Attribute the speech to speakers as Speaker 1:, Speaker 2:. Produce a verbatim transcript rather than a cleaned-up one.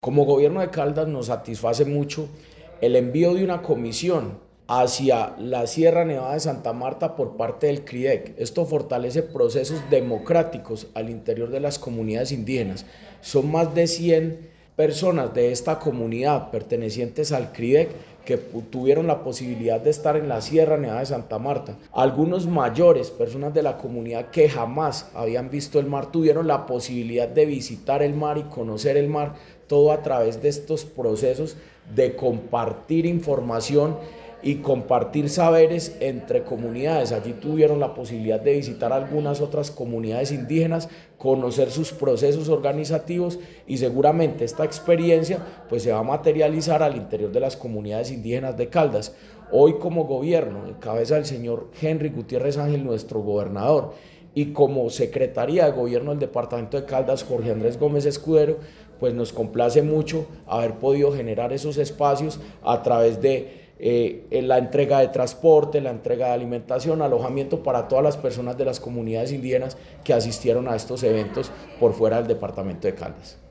Speaker 1: Como gobierno de Caldas nos satisface mucho el envío de una comisión hacia la Sierra Nevada de Santa Marta por parte del CRIDEC. Esto fortalece procesos democráticos al interior de las comunidades indígenas. Son más de cien personas de esta comunidad pertenecientes al CRIDEC que tuvieron la posibilidad de estar en la Sierra Nevada de Santa Marta. Algunos mayores, personas de la comunidad que jamás habían visto el mar, tuvieron la posibilidad de visitar el mar y conocer el mar, todo a través de estos procesos de compartir información y compartir saberes entre comunidades. Allí tuvieron la posibilidad de visitar algunas otras comunidades indígenas, conocer sus procesos organizativos y seguramente esta experiencia pues se va a materializar al interior de las comunidades indígenas de Caldas. Hoy como gobierno, en cabeza del señor Henry Gutiérrez Ángel, nuestro gobernador, y como Secretaría de Gobierno del Departamento de Caldas, Jorge Andrés Gómez Escudero, pues nos complace mucho haber podido generar esos espacios a través de Eh, la entrega de transporte, la entrega de alimentación, alojamiento para todas las personas de las comunidades indígenas que asistieron a estos eventos por fuera del departamento de Caldas.